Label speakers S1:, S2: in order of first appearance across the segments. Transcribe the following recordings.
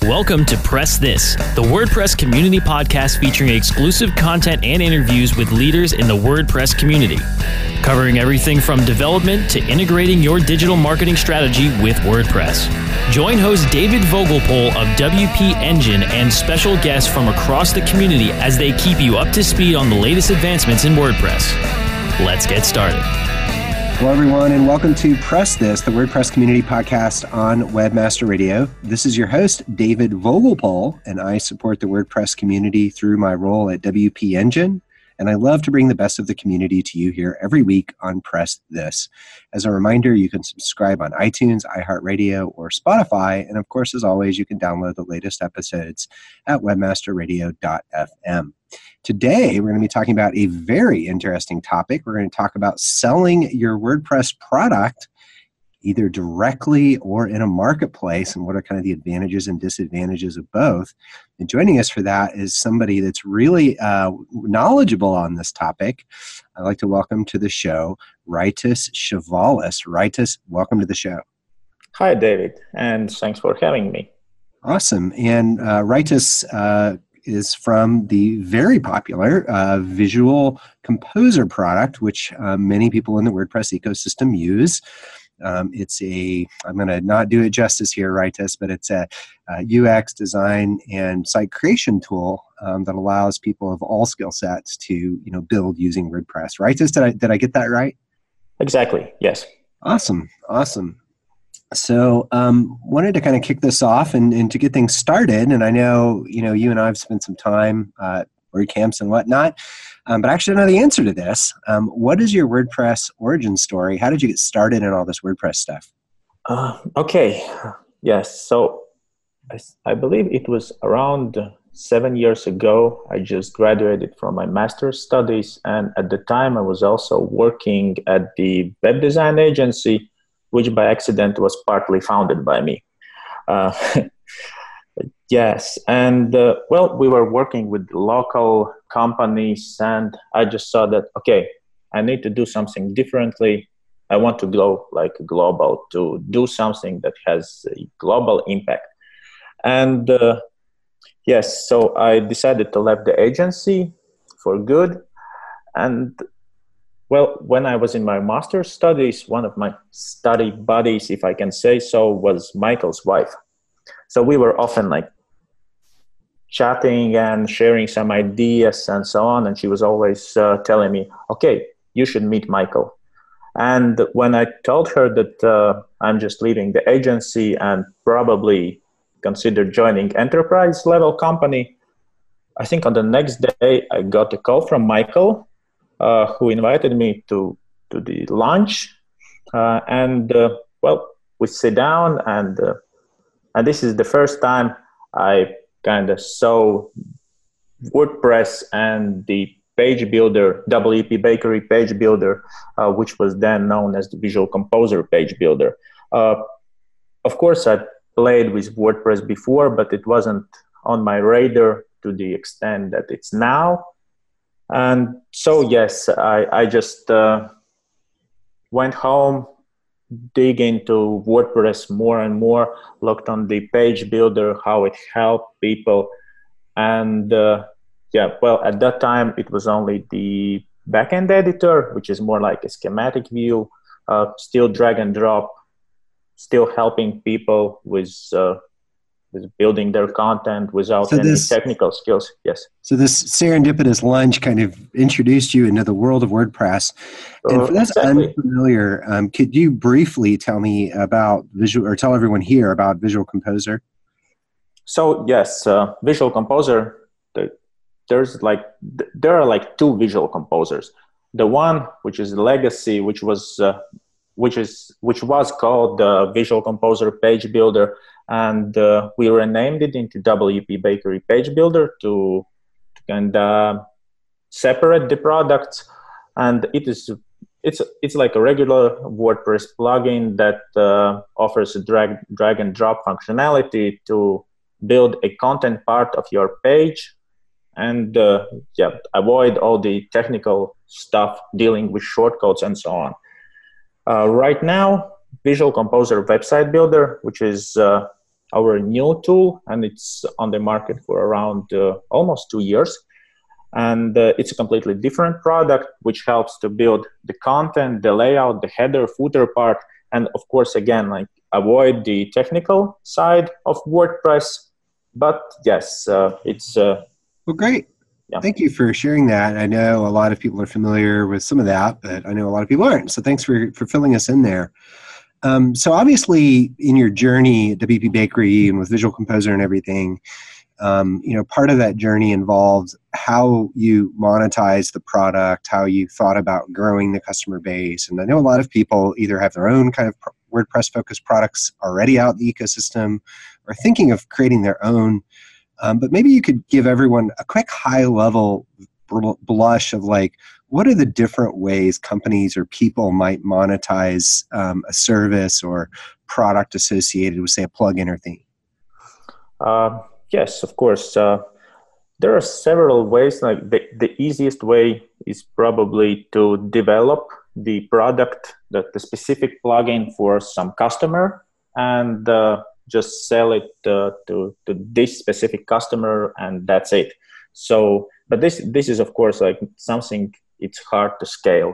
S1: Welcome to Press This, the WordPress community podcast featuring exclusive content and interviews with leaders in the WordPress community, covering everything from development to integrating your digital marketing strategy with WordPress. Join host David Vogelpohl of WP Engine and special guests from across the community as they keep you up to speed on the latest advancements in WordPress. Let's get started.
S2: Hello, everyone, and welcome to Press This, the WordPress community podcast on Webmaster Radio. This is your host, David Vogelpohl, and I support the WordPress community through my role at WP Engine, and I love to bring the best of the community to you here every week on Press This. As a reminder, you can subscribe on iTunes, iHeartRadio, or Spotify, and of course, as always, you can download the latest episodes at webmasterradio.fm. Today, we're going to be talking about a very interesting topic. We're going to talk about selling your WordPress product either directly or in a marketplace, and what are kind of the advantages and disadvantages of both. And joining us for that is somebody that's really knowledgeable on this topic. I'd like to welcome to the show Rytis Chavalis. Rytis, welcome to the show.
S3: Hi, David, and thanks for having me.
S2: Awesome. And Rytis is from the very popular Visual Composer product, which many people in the WordPress ecosystem use. I'm going to not do it justice here, Rytis, but it's a UX design and site creation tool that allows people of all skill sets to build using WordPress. Rytis, did I get that right?
S3: Exactly, yes.
S2: Awesome. So wanted to kind of kick this off and to get things started. And I know, you and I have spent some time at WordCamps and whatnot, but I actually know the answer to this. What is your WordPress origin story? How did you get started in all this WordPress stuff?
S3: Okay. Yes. So I believe it was around 7 years ago. I just graduated from my master's studies. And at the time, I was also working at the web design agency, which by accident was partly founded by me. Yes, and we were working with local companies, and I just saw that, okay, I need to do something differently. I want to go like global, to do something that has a global impact. And yes, so I decided to leave the agency for good. And when I was in my master's studies, one of my study buddies, if I can say so, was Michael's wife. So we were often chatting and sharing some ideas and so on. And she was always telling me, okay, you should meet Michael. And when I told her that I'm just leaving the agency and probably consider joining enterprise level company, I think on the next day I got a call from Michael, who invited me to the lunch, we sit down, and this is the first time I kind of saw WordPress and the page builder, WP Bakery page builder, which was then known as the Visual Composer page builder. Of course, I played with WordPress before, but it wasn't on my radar to the extent that it's now. And so, yes, I just went home, dig into WordPress more and more, looked on the page builder, how it helped people. And at that time, it was only the backend editor, which is more like a schematic view, still drag and drop, still helping people with building their content without any technical skills. Yes.
S2: So this serendipitous lunch kind of introduced you into the world of WordPress. And for those unfamiliar, could you briefly tell me about tell everyone here about Visual Composer?
S3: So yes, Visual Composer, there are two Visual Composers. The one which is legacy, which was called Visual Composer Page Builder, and we renamed it into WP Bakery Page Builder to kind of separate the products. And it's like a regular WordPress plugin that offers a drag and drop functionality to build a content part of your page and avoid all the technical stuff dealing with shortcodes and so on. Right now, Visual Composer Website Builder, which is our new tool, and it's on the market for around almost 2 years. And it's a completely different product, which helps to build the content, the layout, the header, footer part, and of course, again, like avoid the technical side of WordPress. But yes, it's
S2: well, great. Yeah. Thank you for sharing that. I know a lot of people are familiar with some of that, but I know a lot of people aren't. So thanks for filling us in there. So obviously, in your journey at WP Bakery and with Visual Composer and everything, part of that journey involved how you monetize the product, how you thought about growing the customer base. And I know a lot of people either have their own kind of WordPress-focused products already out in the ecosystem or thinking of creating their own. But maybe you could give everyone a quick high-level blush of like, what are the different ways companies or people might monetize a service or product associated with, say, a plugin or theme?
S3: Yes, of course. There are several ways. Like the easiest way is probably to develop the product, the specific plugin for some customer, and just sell it to this specific customer, and that's it. So, but this is of course like something it's hard to scale.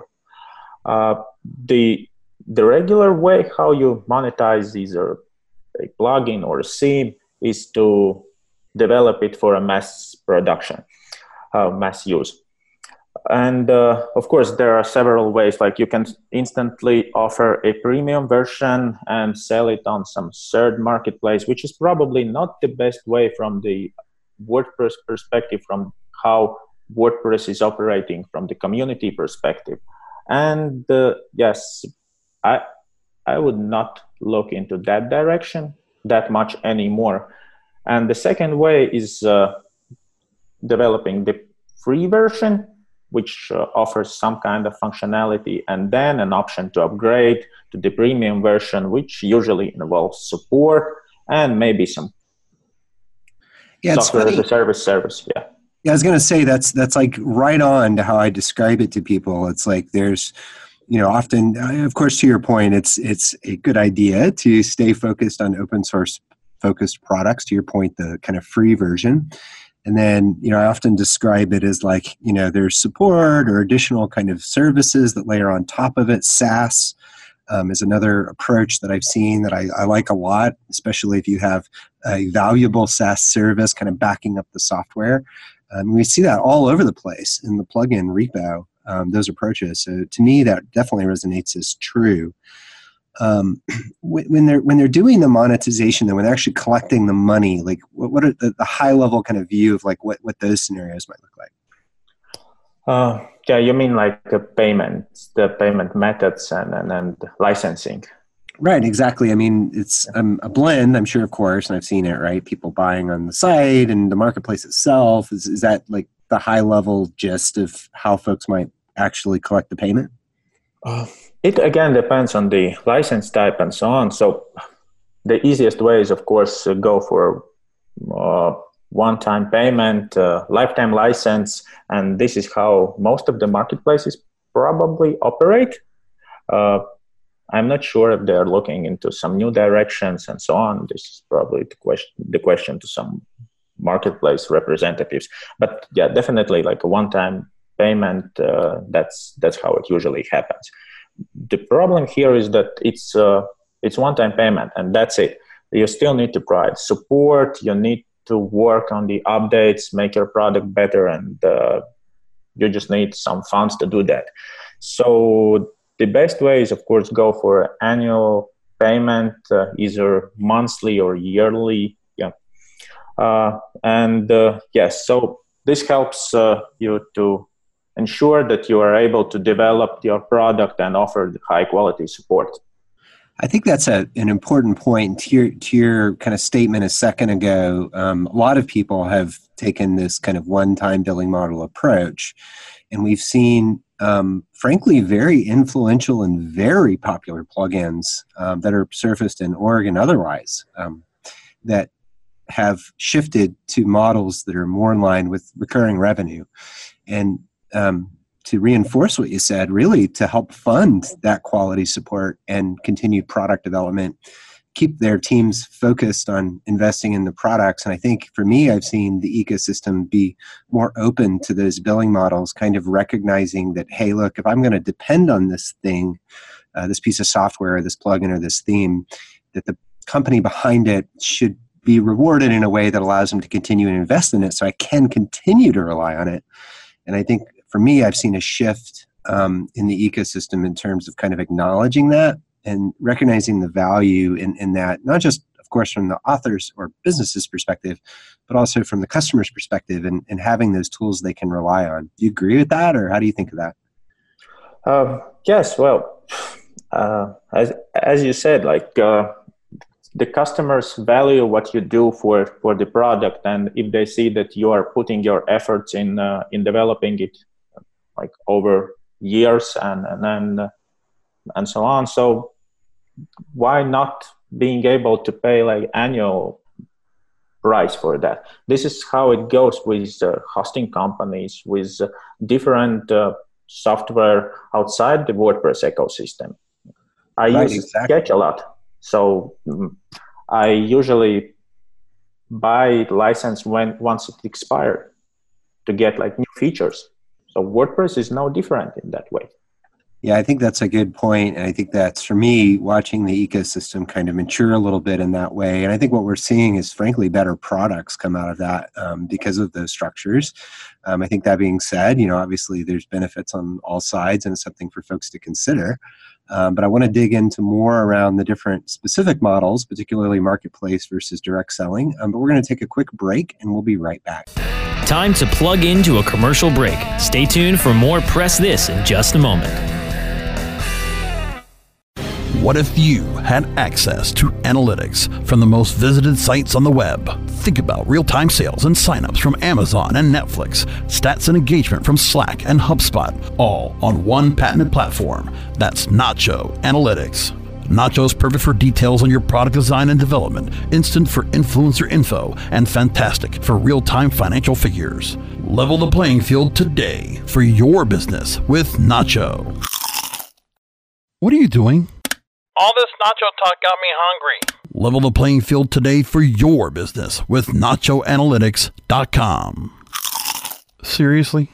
S3: The regular way how you monetize either a plugin or a theme is to develop it for a mass production, mass use. And of course, there are several ways. Like you can instantly offer a premium version and sell it on some third marketplace, which is probably not the best way from the WordPress perspective, from how WordPress is operating from the community perspective. And yes, I would not look into that direction that much anymore. And the second way is developing the free version, which offers some kind of functionality, and then an option to upgrade to the premium version, which usually involves support and maybe some software as a service. Yeah.
S2: Yeah, I was going to say that's like right on to how I describe it to people. It's like there's, often, of course, to your point, it's a good idea to stay focused on open source focused products, to your point, the kind of free version. And then, I often describe it as like, there's support or additional kind of services that layer on top of it. SaaS is another approach that I've seen that I like a lot, especially if you have a valuable SaaS service kind of backing up the software. We see that all over the place in the plugin repo, those approaches. So to me, that definitely resonates as true. When they're doing the monetization, then when they're actually collecting the money, like what are the high level kind of view of like what those scenarios might look like?
S3: Yeah, you mean like the payment methods and licensing.
S2: Right, exactly. I mean, it's a blend, I'm sure, of course, and I've seen it, right? People buying on the site and the marketplace itself. Is that like the high level gist of how folks might actually collect the payment?
S3: It again depends on the license type and so on. So the easiest way is, of course, go for one-time payment, lifetime license, and this is how most of the marketplaces probably operate. I'm not sure if they're looking into some new directions and so on. This is probably the question to some marketplace representatives. But yeah, definitely like a one-time payment, that's how it usually happens. The problem here is that it's one-time payment and that's it. You still need to provide support. You need to work on the updates, make your product better, and you just need some funds to do that. So the best way is, of course, go for annual payment, either monthly or yearly. Yeah, yes. So this helps you to ensure that you are able to develop your product and offer high quality support.
S2: I think that's an important point to your kind of statement a second ago. A lot of people have taken this kind of one-time billing model approach, and we've seen, frankly, very influential and very popular plugins that are surfaced in org and otherwise that have shifted to models that are more in line with recurring revenue. And to reinforce what you said, really to help fund that quality support and continued product development, keep their teams focused on investing in the products. And I think for me, I've seen the ecosystem be more open to those billing models, kind of recognizing that, hey, look, if I'm going to depend on this thing, this piece of software, or this plugin, or this theme, that the company behind it should be rewarded in a way that allows them to continue to invest in it so I can continue to rely on it. And I think for me, I've seen a shift in the ecosystem in terms of kind of acknowledging that and recognizing the value in that, not just, of course, from the author's or business's perspective, but also from the customer's perspective and having those tools they can rely on. Do you agree with that, or how do you think of that?
S3: Yes, well, as you said, like the customers value what you do for the product, and if they see that you are putting your efforts in developing it, like over years and so on, so why not being able to pay like annual price for that? This is how it goes with hosting companies, with different software outside the WordPress ecosystem. I use Sketch a lot, so I usually buy license once it expired to get like new features. So WordPress is no different in that way.
S2: Yeah, I think that's a good point. And I think that's, for me, watching the ecosystem kind of mature a little bit in that way. And I think what we're seeing is, frankly, better products come out of that because of those structures. I think that being said, obviously there's benefits on all sides, and it's something for folks to consider. But I want to dig into more around the different specific models, particularly marketplace versus direct selling. But we're going to take a quick break, and we'll be right back.
S1: Time to plug into a commercial break. Stay tuned for more Press This in just a moment.
S4: What if you had access to analytics from the most visited sites on the web? Think about real-time sales and signups from Amazon and Netflix, stats and engagement from Slack and HubSpot, all on one patented platform. That's Nacho Analytics. Nacho's perfect for details on your product design and development, instant for influencer info, and fantastic for real-time financial figures. Level the playing field today for your business with Nacho. What are you doing?
S5: All this nacho talk got me hungry.
S4: Level the playing field today for your business with nachoanalytics.com. Seriously?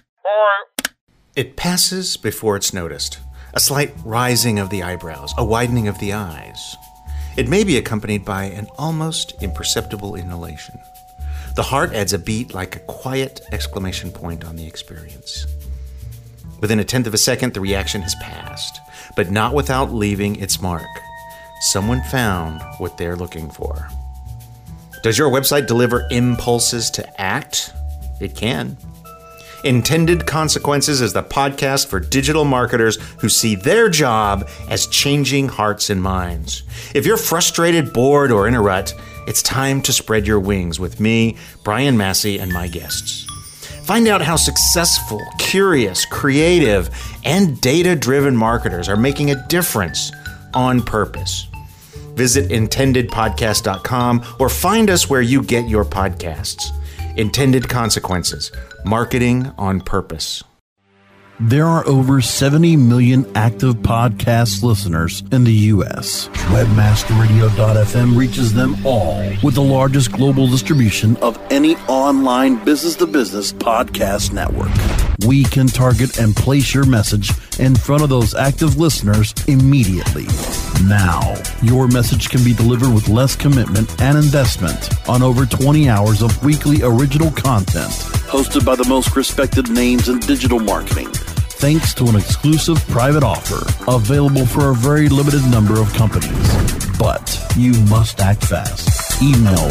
S6: It passes before it's noticed. A slight rising of the eyebrows, a widening of the eyes. It may be accompanied by an almost imperceptible inhalation. The heart adds a beat like a quiet exclamation point on the experience. Within a tenth of a second, the reaction has passed, but not without leaving its mark. Someone found what they're looking for. Does your website deliver impulses to act? It can. Intended Consequences is the podcast for digital marketers who see their job as changing hearts and minds. If you're frustrated, bored, or in a rut, it's time to spread your wings with me, Brian Massey, and my guests. Find out how successful, curious, creative, and data-driven marketers are making a difference on purpose. Visit intendedpodcast.com or find us where you get your podcasts. Intended Consequences, marketing on purpose.
S4: There are over 70 million active podcast listeners in the U.S. Webmasterradio.fm reaches them all with the largest global distribution of any online business-to-business podcast network. We can target and place your message in front of those active listeners immediately. Now, your message can be delivered with less commitment and investment on over 20 hours of weekly original content hosted by the most respected names in digital marketing, thanks to an exclusive private offer available for a very limited number of companies. But you must act fast. Email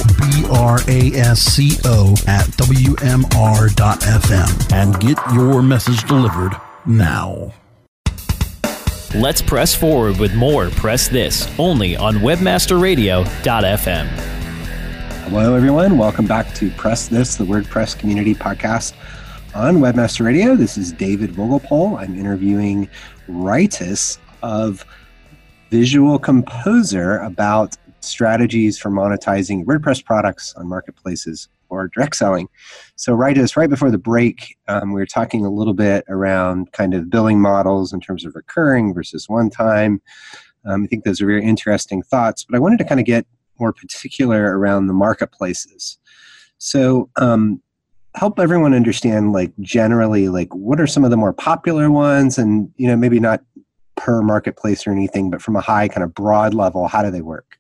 S4: brasco@wmr.fm and get your message delivered now.
S1: Let's press forward with more Press This, only on webmasterradio.fm.
S2: Hello, everyone. Welcome back to Press This, the WordPress community podcast on Webmaster Radio. This is David Vogelpohl. I'm interviewing Rytis of Visual Composer about strategies for monetizing WordPress products on marketplaces or direct selling. So Rytis, right before the break, we were talking a little bit around kind of billing models in terms of recurring versus one-time. I think those are very interesting thoughts, but I wanted to kind of get more particular around the marketplaces. So help everyone understand, like, generally, like, what are some of the more popular ones, and, you know, maybe not per marketplace or anything, but from a high kind of broad level, how do they work?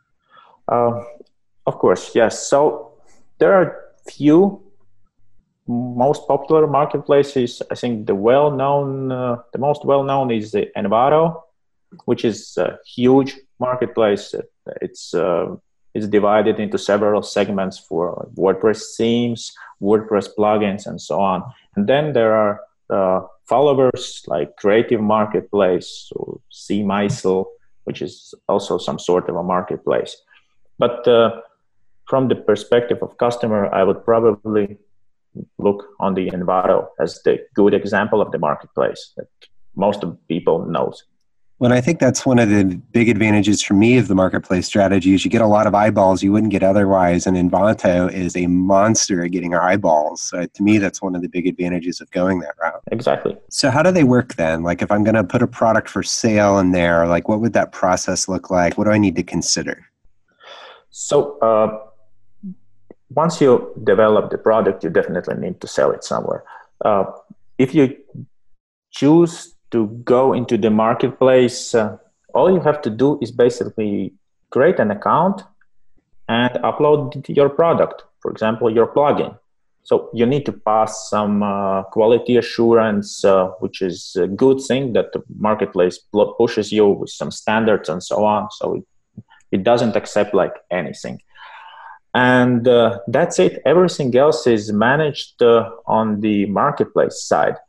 S3: Of course, yes. So there are few most popular marketplaces. I think the most well-known is the Envato, which is a huge marketplace. It's divided into several segments for WordPress themes, WordPress plugins, and so on. And then there are followers like Creative Marketplace or CMysl, which is also some sort of a marketplace. But from the perspective of customer, I would probably look on the Envato as the good example of the marketplace that most of people knows.
S2: Well, I think that's one of the big advantages for me of the marketplace strategy is you get a lot of eyeballs you wouldn't get otherwise, and Envato is a monster at getting our eyeballs. So to me, that's one of the big advantages of going that route.
S3: Exactly.
S2: So how do they work then? Like, if I'm going to put a product for sale in there, like, what would that process look like? What do I need to consider?
S3: So once you develop the product, you definitely need to sell it somewhere. If you choose to go into the marketplace, all you have to do is basically create an account and upload your product, for example, your plugin. So you need to pass some quality assurance, which is a good thing that the marketplace pushes you with some standards and so on. So it doesn't accept like anything. And that's it. Everything else is managed on the marketplace side.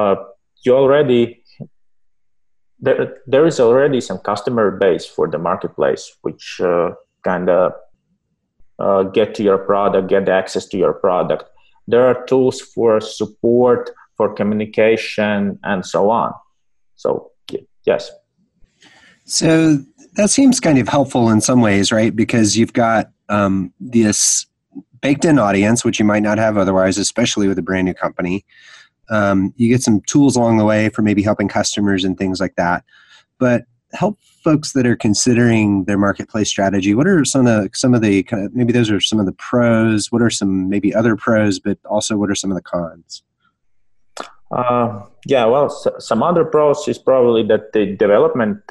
S3: There is already some customer base for the marketplace, which kind of get to your product, get access to your product. There are tools for support, for communication, and so on. So, yes.
S2: So that seems kind of helpful in some ways, right? Because you've got this baked-in audience, which you might not have otherwise, especially with a brand new company. You get some tools along the way for maybe helping customers and things like that. But help folks that are considering their marketplace strategy. What are some of the kind of, maybe those are some of the pros? What are some maybe other pros, but also what are some of the cons?
S3: Some other pros is probably that the development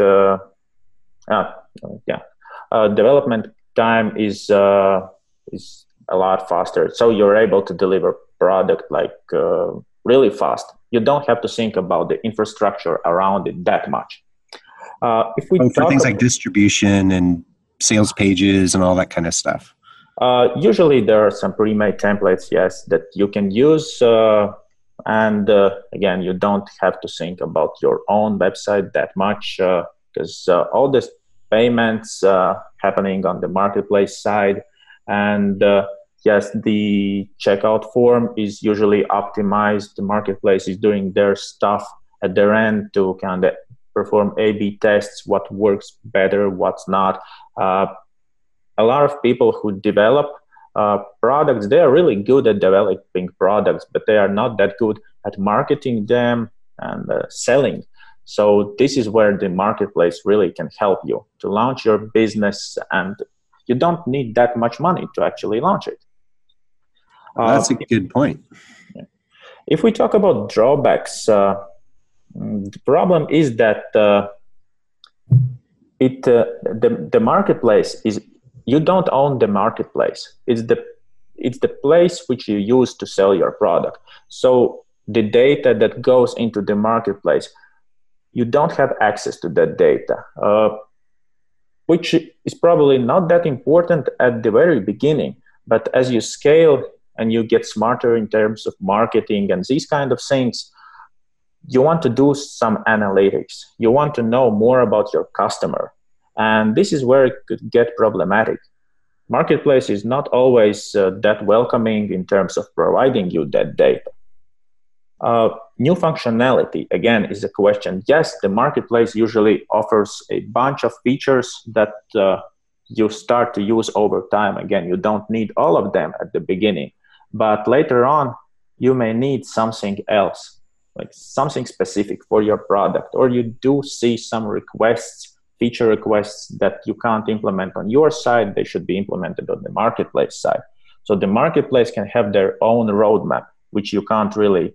S3: time is a lot faster. So you're able to deliver product like really fast. You don't have to think about the infrastructure around it that much.
S2: For things like distribution and sales pages and all that kind of stuff.
S3: Usually there are some pre-made templates, yes, that you can use. Again, you don't have to think about your own website that much because all this payments happening on the marketplace side. And yes, the checkout form is usually optimized. The marketplace is doing their stuff at their end to kind of perform A/B tests, what works better, what's not. A lot of people who develop products, they are really good at developing products, but they are not that good at marketing them and selling. So this is where the marketplace really can help you to launch your business, and you don't need that much money to actually launch it.
S2: That's a good point.
S3: If we talk about drawbacks, the problem is that the marketplace is, you don't own the marketplace. It's the place which you use to sell your product. So the data that goes into the marketplace, you don't have access to that data, which is probably not that important at the very beginning. But as you scale and you get smarter in terms of marketing and these kind of things, you want to do some analytics. You want to know more about your customer. And this is where it could get problematic. Marketplace is not always that welcoming in terms of providing you that data. New functionality, again, is a question. Yes, the marketplace usually offers a bunch of features that you start to use over time. Again, you don't need all of them at the beginning, but later on, you may need something else, like something specific for your product, or you do see some requests feature requests that you can't implement on your side, they should be implemented on the marketplace side. So the marketplace can have their own roadmap, which you can't really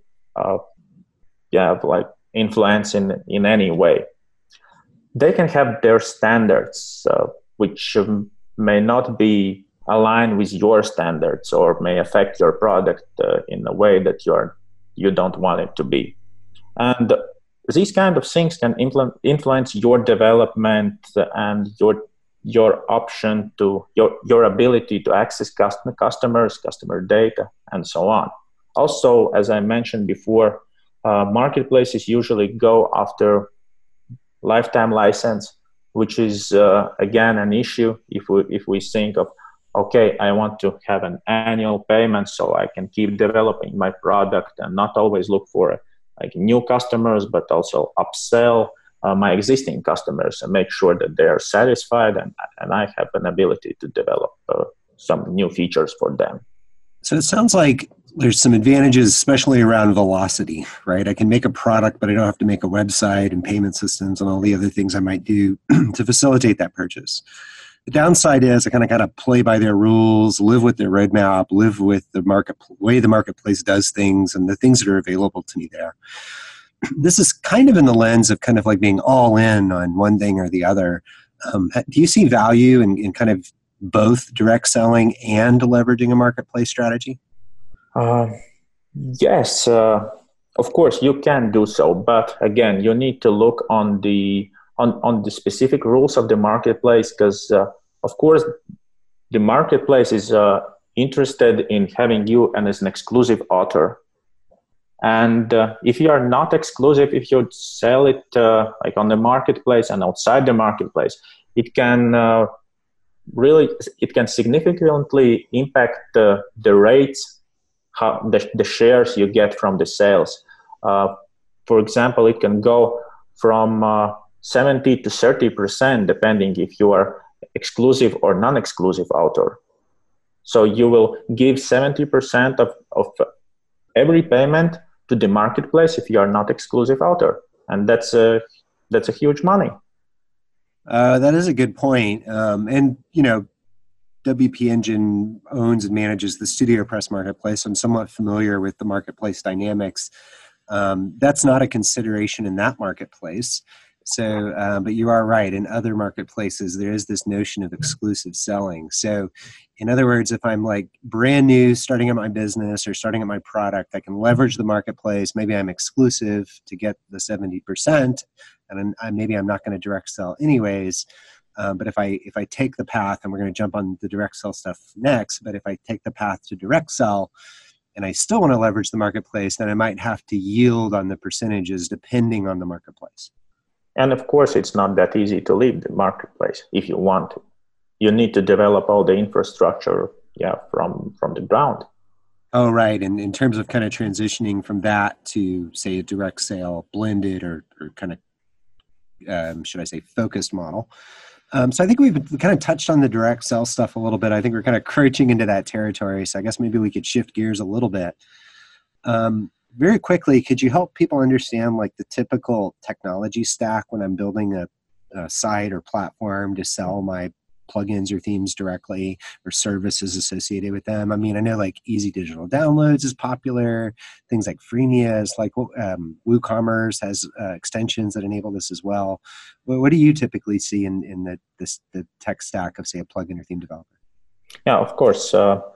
S3: influence in any way. They can have their standards, which may not be aligned with your standards or may affect your product in a way that you don't want it to be. And these kind of things can influence your development and your option to your ability to access customers, customer data, and so on. Also, as I mentioned before, marketplaces usually go after lifetime license, which is again an issue if we think of, okay, I want to have an annual payment so I can keep developing my product and not always look for new customers, but also upsell my existing customers and make sure that they are satisfied and I have an ability to develop some new features for them.
S2: So it sounds like there's some advantages, especially around velocity, right? I can make a product, but I don't have to make a website and payment systems and all the other things I might do to facilitate that purchase. The downside is I kind of got to play by their rules, live with their roadmap, live with the way the marketplace does things and the things that are available to me there. This is kind of in the lens of kind of like being all in on one thing or the other. Do you see value in kind of both direct selling and leveraging a marketplace strategy?
S3: Yes, of course you can do so, but again, you need to look on the specific rules of the marketplace, because of course the marketplace is interested in having you as an exclusive author. And if you are not exclusive, if you sell it like on the marketplace and outside the marketplace, it can significantly impact the rates, the shares you get from the sales. For example, it can go from 70 to 30%, depending if you are exclusive or non-exclusive author. So you will give 70% of every payment to the marketplace if you are not exclusive author, and that's a huge money.
S2: That is a good point. And WP Engine owns and manages the StudioPress marketplace. I'm somewhat familiar with the marketplace dynamics. That's not a consideration in that marketplace. So, but you are right. In other marketplaces, there is this notion of exclusive selling. So, in other words, if I'm like brand new, starting at my business or starting at my product, I can leverage the marketplace. Maybe I'm exclusive to get the 70%, and maybe I'm not going to direct sell anyways. But if I take the path, and we're going to jump on the direct sell stuff next, but if I take the path to direct sell, and I still want to leverage the marketplace, then I might have to yield on the percentages depending on the marketplace.
S3: And of course, it's not that easy to leave the marketplace if you want to. You need to develop all the infrastructure from the ground.
S2: Oh, right. And in terms of kind of transitioning from that to, say, a direct sale, blended or kind of, should I say, focused model. So I think we've kind of touched on the direct sell stuff a little bit. I think we're kind of crouching into that territory. So I guess maybe we could shift gears a little bit. Very quickly, could you help people understand like the typical technology stack when I'm building a site or platform to sell my plugins or themes directly or services associated with them? I mean, I know like Easy Digital Downloads is popular. Things like Freemium is like WooCommerce has extensions that enable this as well. What do you typically see in the tech stack of, say, a plugin or theme developer?
S3: Yeah, of course.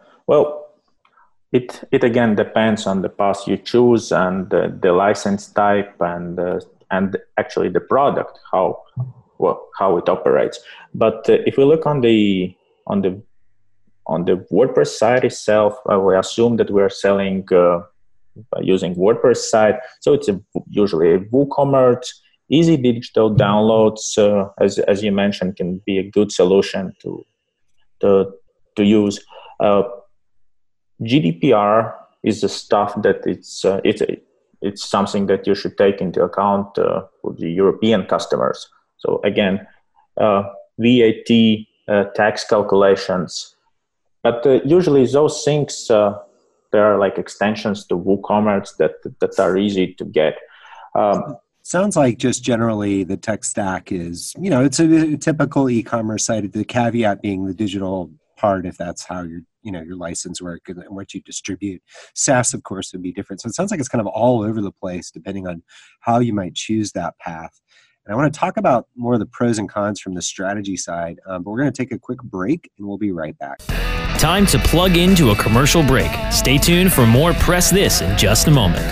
S3: It again depends on the path you choose and the license type and actually the product, how it operates. But if we look on the WordPress site itself, we assume that we are selling using WordPress site. So it's usually a WooCommerce. Easy Digital Downloads, as you mentioned, can be a good solution to use. GDPR is the stuff that it's something that you should take into account for the European customers. So again, VAT, tax calculations, but usually those things there are like extensions to WooCommerce that are easy to get.
S2: Sounds like just generally the tech stack is, it's a typical e-commerce site, the caveat being the digital part, if that's how your license work and what you distribute. SaaS, of course, would be different. So it sounds like it's kind of all over the place depending on how you might choose that path. And I want to talk about more of the pros and cons from the strategy side, but we're going to take a quick break and we'll be right back.
S1: Time to plug into a commercial break. Stay tuned for more Press This in just a moment.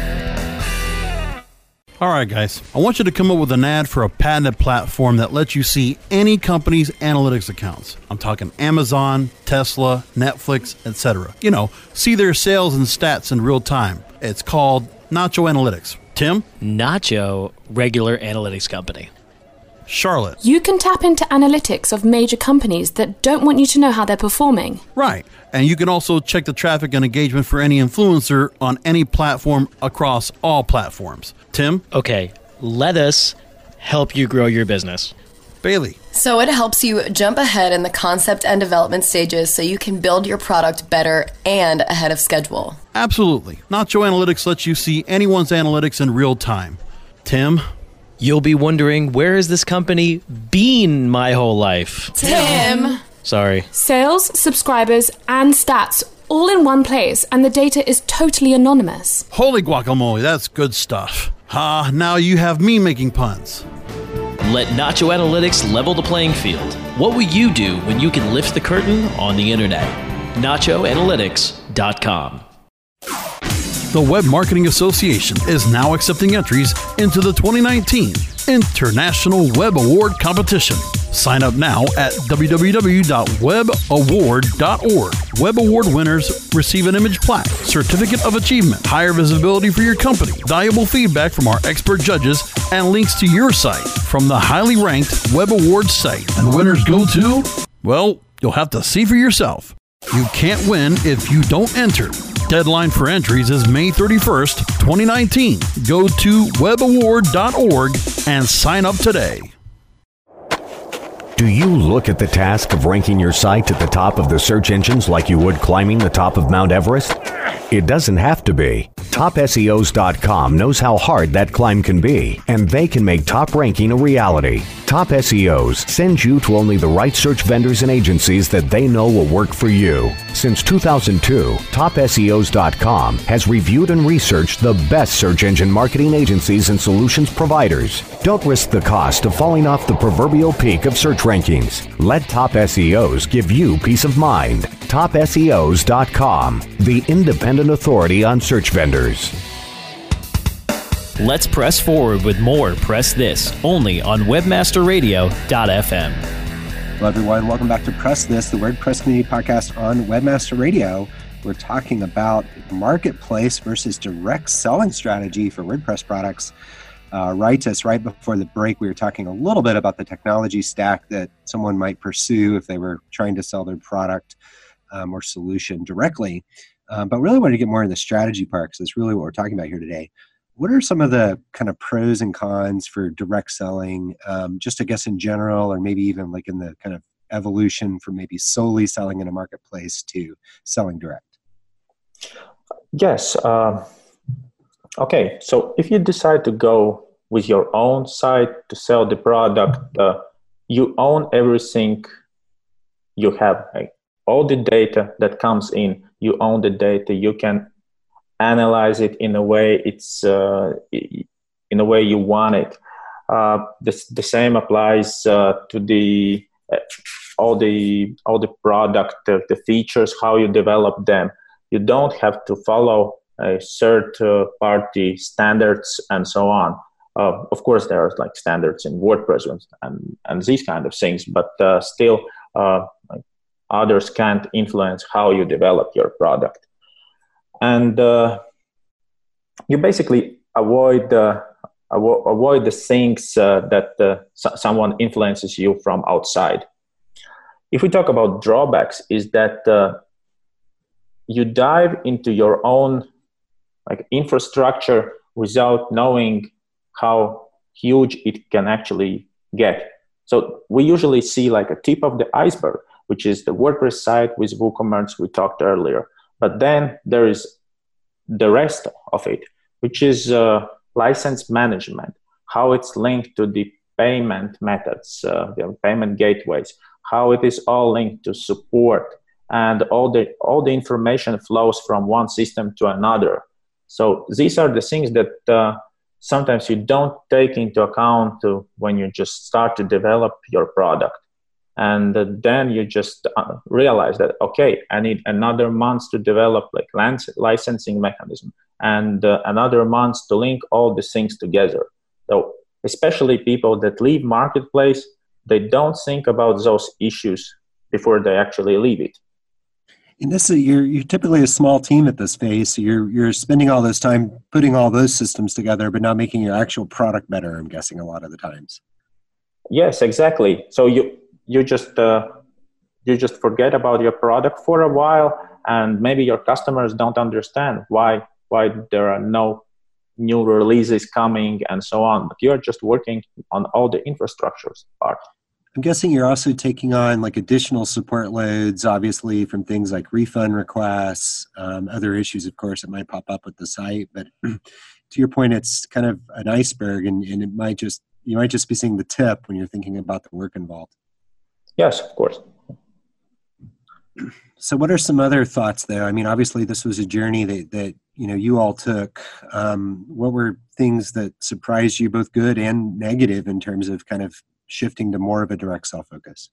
S4: All right, guys, I want you to come up with an ad for a patented platform that lets you see any company's analytics accounts. I'm talking Amazon, Tesla, Netflix, etc. See their sales and stats in real time. It's called Nacho Analytics. Tim?
S1: Nacho, regular analytics company.
S4: Charlotte?
S7: You can tap into analytics of major companies that don't want you to know how they're performing.
S4: Right. And you can also check the traffic and engagement for any influencer on any platform across all platforms. Tim?
S1: Okay, let us help you grow your business.
S4: Bailey?
S8: So it helps you jump ahead in the concept and development stages so you can build your product better and ahead of schedule.
S4: Absolutely. Nacho Analytics lets you see anyone's analytics in real time. Tim?
S1: You'll be wondering, where has this company been my whole life?
S8: Tim!
S1: Sorry.
S7: Sales, subscribers, and stats all in one place, and the data is totally anonymous.
S4: Holy guacamole, that's good stuff. Now you have me making puns.
S1: Let Nacho Analytics level the playing field. What will you do when you can lift the curtain on the internet? NachoAnalytics.com.
S4: The Web Marketing Association is now accepting entries into the 2019 International Web Award Competition. Sign up now at www.webaward.org. Web Award winners receive an image plaque, certificate of achievement, higher visibility for your company, valuable feedback from our expert judges, and links to your site from the highly ranked Web Awards site. And the winners go to? Well, you'll have to see for yourself. You can't win if you don't enter. Deadline for entries is May 31st, 2019. Go to webaward.org and sign up today.
S9: Do you look at the task of ranking your site at the top of the search engines like you would climbing the top of Mount Everest? It doesn't have to be. TopSEOs.com knows how hard that climb can be, and they can make top ranking a reality. Top SEOs sends you to only the right search vendors and agencies that they know will work for you. Since 2002, TopSEOs.com has reviewed and researched the best search engine marketing agencies and solutions providers. Don't risk the cost of falling off the proverbial peak of search rankings. Let Top SEOs give you peace of mind. TopSEOs.com, the independent authority on search vendors.
S1: Let's press forward with more Press This, only on webmasterradio.fm.
S2: Hello, everyone. Welcome back to Press This, the WordPress community podcast on Webmaster Radio. We're talking about marketplace versus direct selling strategy for WordPress products. Right before the break, we were talking a little bit about the technology stack that someone might pursue if they were trying to sell their product or solution directly. But really wanted to get more in the strategy part, because that's really what we're talking about here today. What are some of the kind of pros and cons for direct selling, just I guess in general, or maybe even like in the kind of evolution from maybe solely selling in a marketplace to selling direct?
S3: Yes. Okay. So if you decide to go with your own site to sell the product, you own everything. You have all the data that comes in. You own the data. You can analyze it in a way in a way you want it. The same applies to the all the product, the features, how you develop them. You don't have to follow a third-party standards and so on. Of course, there are like standards in WordPress and these kind of things, but still, others can't influence how you develop your product. And you basically avoid the things that someone influences you from outside. If we talk about drawbacks, is that you dive into your own infrastructure without knowing how huge it can actually get. So we usually see like a tip of the iceberg, which is the WordPress site with WooCommerce we talked earlier. But then there is the rest of it, which is license management. how it's linked to the payment methods, the payment gateways, how it is all linked to support, and all the information flows from one system to another. So these are the things that sometimes you don't take into account when you just start to develop your product. And then you just realize that, okay, I need another month to develop like licensing mechanism and another month to link all the things together. So especially people that leave marketplace, they don't think about those issues before they actually leave it.
S2: And this is, you're typically a small team at this phase, so you're spending all this time putting all those systems together, but not making your actual product better, I'm guessing, a lot of the times.
S3: Yes, exactly. So you just forget about your product for a while, and maybe your customers don't understand why there are no new releases coming and so on. But you're just working on all the infrastructures part.
S2: I'm guessing you're also taking on like additional support loads, obviously, from things like refund requests, other issues, of course, that might pop up with the site. But to your point, it's kind of an iceberg, and you might just be seeing the tip when you're thinking about the work involved.
S3: Yes, of course.
S2: So what are some other thoughts there? I mean, obviously, this was a journey that you all took. What were things that surprised you, both good and negative, in terms of kind of shifting to more of a direct sell focus?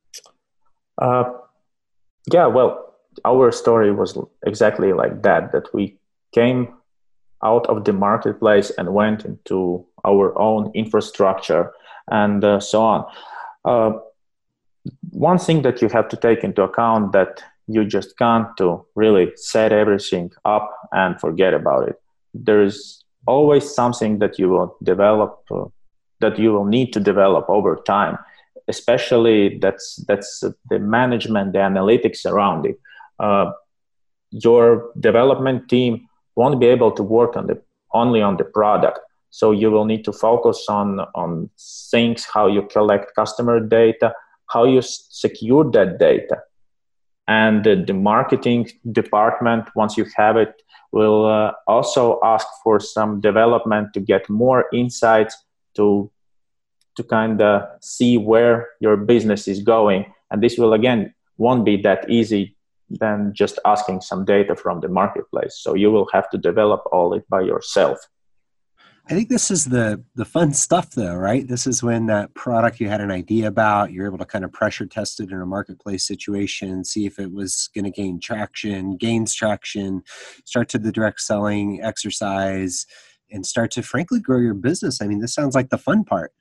S3: Yeah, well, our story was exactly like that we came out of the marketplace and went into our own infrastructure and so on. One thing that you have to take into account that you just can't really set everything up and forget about it. There is always something that you will develop, that you will need to develop over time. Especially that's the management, the analytics around it. Your development team won't be able to work only on the product. So you will need to focus on things, how you collect customer data, how you secure that data. And the marketing department, once you have it, will also ask for some development to get more insights to kind of see where your business is going. And this will, again, won't be that easy than just asking some data from the marketplace. So you will have to develop all it by yourself.
S2: I think this is the fun stuff, though, right? This is when that product you had an idea about, you're able to kind of pressure test it in a marketplace situation, see if it was going to gains traction, start to the direct selling exercise, and start to frankly grow your business. I mean, this sounds like the fun part.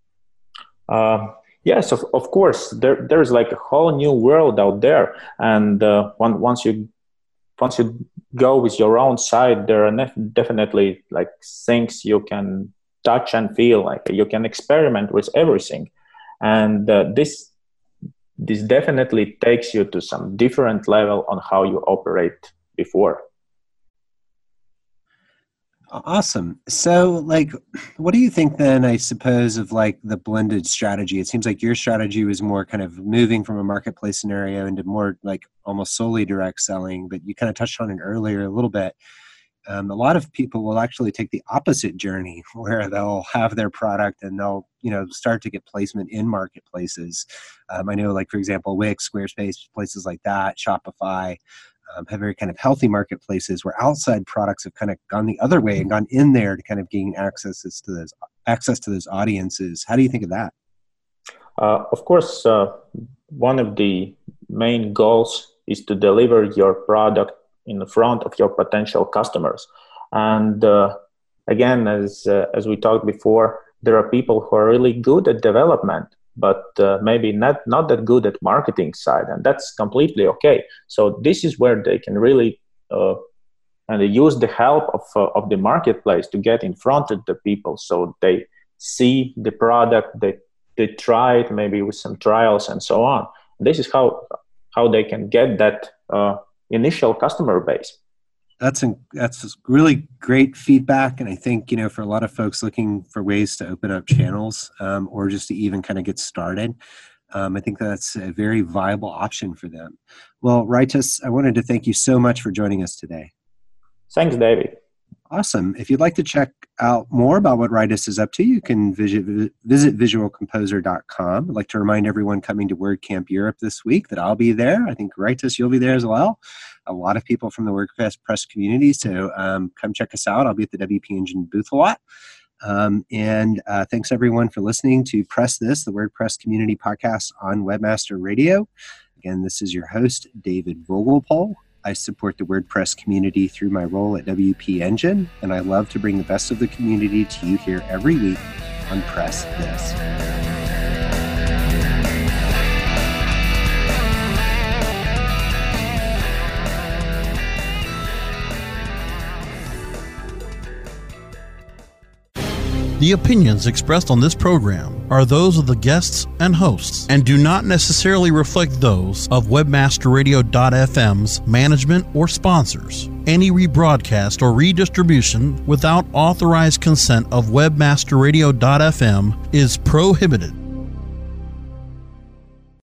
S3: Yes, of course. There's like a whole new world out there, and once you go with your own site, there are definitely like things you can touch and feel. Like you can experiment with everything, and this definitely takes you to some different level on how you operate before.
S2: Awesome. So, like, what do you think then, I suppose, of like the blended strategy? It seems like your strategy was more kind of moving from a marketplace scenario into more like almost solely direct selling, but you kind of touched on it earlier a little bit. A lot of people will actually take the opposite journey where they'll have their product and they'll, start to get placement in marketplaces. I know, like, for example, Wix, Squarespace, places like that, Shopify, have very kind of healthy marketplaces where outside products have kind of gone the other way and gone in there to kind of gain access to those audiences. How do you think of that?
S3: Of course, one of the main goals is to deliver your product in the front of your potential customers. And again, as we talked before, there are people who are really good at development, but maybe not that good at marketing side, and that's completely okay. So this is where they can really and they use the help of the marketplace to get in front of the people, so they see the product, they try it maybe with some trials and so on. This is how they can get that initial customer base.
S2: That's really great feedback. And I think, for a lot of folks looking for ways to open up channels or just to even kind of get started, I think that's a very viable option for them. Well, Rytis, I wanted to thank you so much for joining us today.
S3: Thanks, David.
S2: Awesome. If you'd like to check out more about what Ritus is up to, you can visit visualcomposer.com. I'd like to remind everyone coming to WordCamp Europe this week that I'll be there. I think Ritus, you'll be there as well. A lot of people from the WordPress community, so come check us out. I'll be at the WP Engine booth a lot. And thanks everyone for listening to Press This, the WordPress community podcast on Webmaster Radio. Again, this is your host, David Vogelpohl. I support the WordPress community through my role at WP Engine, and I love to bring the best of the community to you here every week on Press This.
S4: The opinions expressed on this program are those of the guests and hosts and do not necessarily reflect those of WebmasterRadio.fm's management or sponsors. Any rebroadcast or redistribution without authorized consent of WebmasterRadio.fm is prohibited.